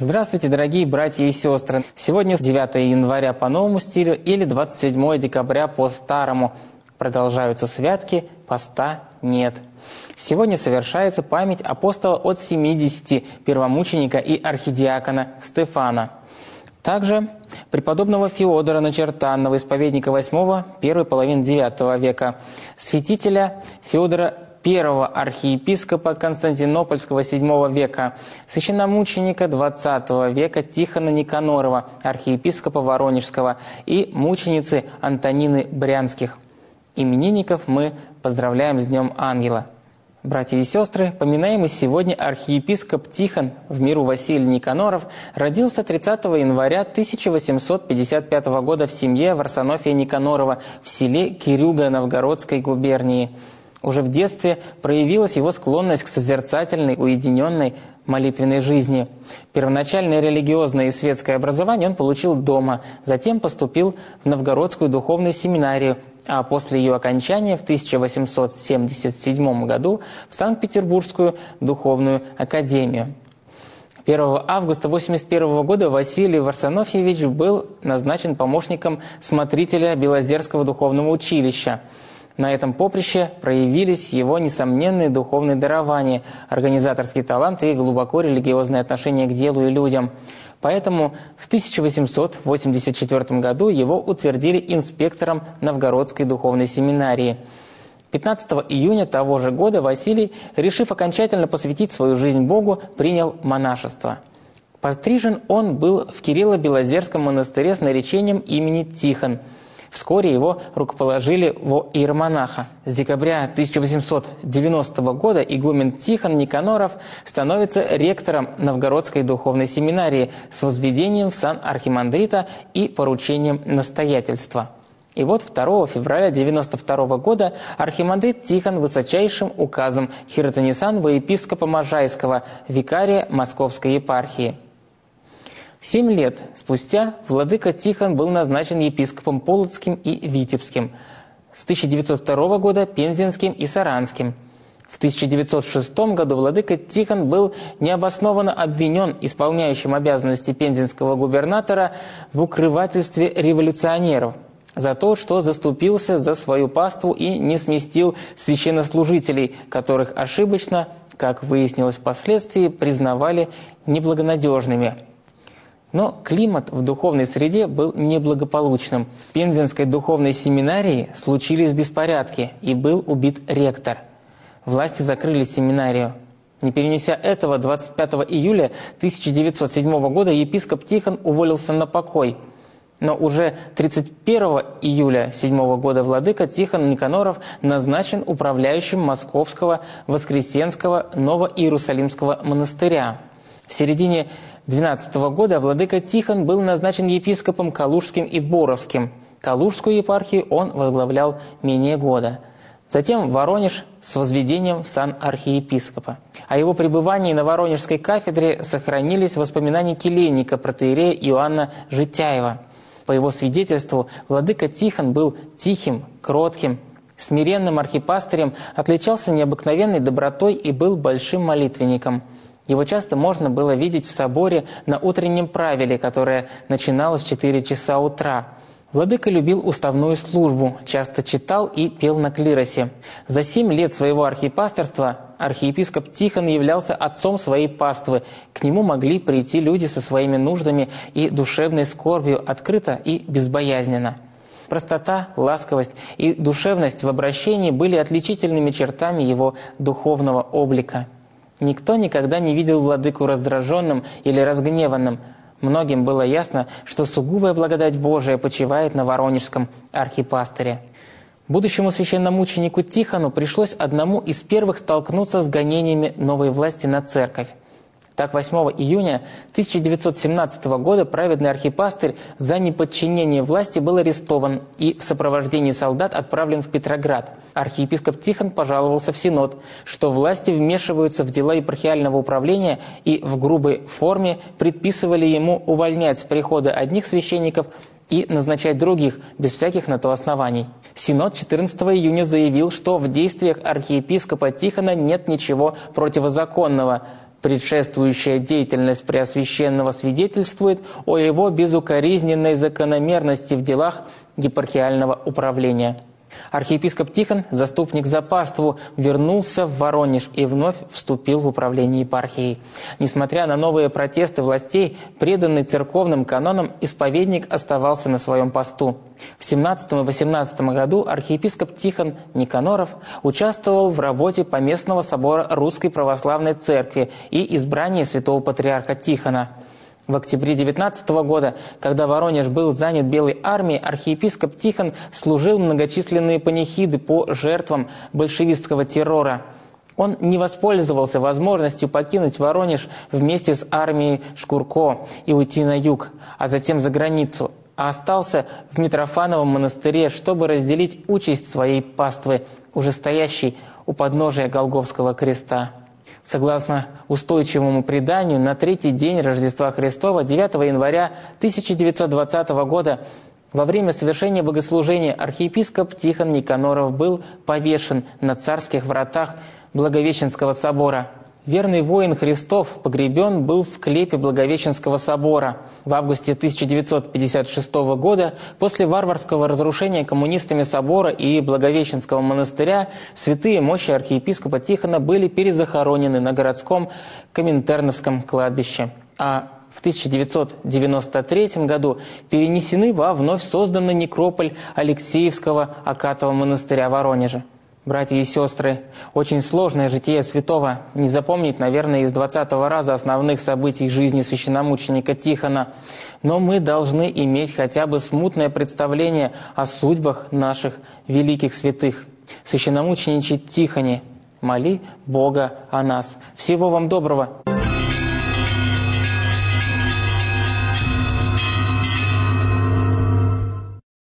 Здравствуйте, дорогие братья и сестры! Сегодня 9 января по новому стилю или 27 декабря по старому. Продолжаются святки, поста нет. Сегодня совершается память апостола от 70, первомученика и архидиакона Стефана. Также преподобного Феодора Начертанного, исповедника 8-го, первой половины IX века, святителя Феодора I, архиепископа Константинопольского VII века, священномученика XX века Тихона Никанорова, архиепископа Воронежского, и мученицы Антонины Брянских. Именинников мы поздравляем с Днем Ангела. Братья и сестры, поминаемый сегодня архиепископ Тихон в миру Василий Никаноров родился 30 января 1855 года в семье Варсонофия Никанорова в селе Кирюга Новгородской губернии. Уже в детстве проявилась его склонность к созерцательной, уединенной молитвенной жизни. Первоначальное религиозное и светское образование он получил дома, затем поступил в Новгородскую духовную семинарию, а после ее окончания в 1877 году в Санкт-Петербургскую духовную академию. 1 августа 1981 года Василий Варсонофьевич был назначен помощником смотрителя Белозерского духовного училища. На этом поприще проявились его несомненные духовные дарования, организаторские таланты и глубоко религиозное отношение к делу и людям. Поэтому в 1884 году его утвердили инспектором Новгородской духовной семинарии. 15 июня того же года Василий, решив окончательно посвятить свою жизнь Богу, принял монашество. Пострижен он был в Кирилло-Белозерском монастыре с наречением имени Тихон. Вскоре его рукоположили во иеромонаха. С декабря 1890 года игумен Тихон Никаноров становится ректором Новгородской духовной семинарии с возведением в сан архимандрита и поручением настоятельства. И вот 2 февраля 1992 года архимандрит Тихон высочайшим указом хиротонисан во епископа Можайского, викария Московской епархии. 7 лет спустя владыка Тихон был назначен епископом Полоцким и Витебским, с 1902 года Пензенским и Саранским. В 1906 году владыка Тихон был необоснованно обвинен исполняющим обязанности пензенского губернатора в укрывательстве революционеров за то, что заступился за свою паству и не сместил священнослужителей, которых ошибочно, как выяснилось впоследствии, признавали неблагонадежными. Но климат в духовной среде был неблагополучным. В Пензенской духовной семинарии случились беспорядки, и был убит ректор. Власти закрыли семинарию. Не перенеся этого, 25 июля 1907 года епископ Тихон уволился на покой. Но уже 31 июля 1907 года владыка Тихон Никаноров назначен управляющим Московского Воскресенского Ново-Иерусалимского монастыря. В середине 12 года владыка Тихон был назначен епископом Калужским и Боровским. Калужскую епархию он возглавлял менее года. Затем Воронеж с возведением в сан архиепископа. О его пребывании на Воронежской кафедре сохранились воспоминания келейника протоиерея Иоанна Житяева. По его свидетельству, владыка Тихон был тихим, кротким, смиренным архипастырем, отличался необыкновенной добротой и был большим молитвенником. Его часто можно было видеть в соборе на утреннем правиле, которое начиналось в 4 часа утра. Владыка любил уставную службу, часто читал и пел на клиросе. За 7 лет своего архипастерства архиепископ Тихон являлся отцом своей паствы. К нему могли прийти люди со своими нуждами и душевной скорбью открыто и безбоязненно. Простота, ласковость и душевность в обращении были отличительными чертами его духовного облика. Никто никогда не видел владыку раздраженным или разгневанным. Многим было ясно, что сугубая благодать Божия почивает на воронежском архипастыре. Будущему священномученику Тихону пришлось одному из первых столкнуться с гонениями новой власти на церковь. Так, 8 июня 1917 года праведный архипастырь за неподчинение власти был арестован и в сопровождении солдат отправлен в Петроград. Архиепископ Тихон пожаловался в Синод, что власти вмешиваются в дела епархиального управления и в грубой форме предписывали ему увольнять с прихода одних священников и назначать других, без всяких на то оснований. Синод 14 июня заявил, что в действиях архиепископа Тихона нет ничего противозаконного. Предшествующая деятельность Преосвященного свидетельствует о его безукоризненной закономерности в делах епархиального управления. Архиепископ Тихон, заступник за паству, вернулся в Воронеж и вновь вступил в управление епархией. Несмотря на новые протесты властей, преданный церковным канонам, исповедник оставался на своем посту. В 17 и 18 году архиепископ Тихон Никаноров участвовал в работе Поместного собора Русской Православной Церкви и избрании святого патриарха Тихона. В октябре 19 года, когда Воронеж был занят Белой армией, архиепископ Тихон служил многочисленные панихиды по жертвам большевистского террора. Он не воспользовался возможностью покинуть Воронеж вместе с армией Шкурко и уйти на юг, а затем за границу, а остался в Митрофановом монастыре, чтобы разделить участь своей паствы, уже стоящей у подножия Голгофского креста. Согласно устойчивому преданию, на третий день Рождества Христова, 9 января 1920 года, во время совершения богослужения архиепископ Тихон Никаноров был повешен на царских вратах Благовещенского собора. Верный воин Христов погребен был в склепе Благовещенского собора. В августе 1956 года, после варварского разрушения коммунистами собора и Благовещенского монастыря, святые мощи архиепископа Тихона были перезахоронены на городском Коминтерновском кладбище. А в 1993 году перенесены во вновь созданный некрополь Алексеевского Акатова монастыря Воронежа. Братья и сестры, очень сложное житие святого не запомнить, наверное, из 20-го раза основных событий жизни священномученика Тихона. Но мы должны иметь хотя бы смутное представление о судьбах наших великих святых. Священномучениче Тихоне, моли Бога о нас. Всего вам доброго!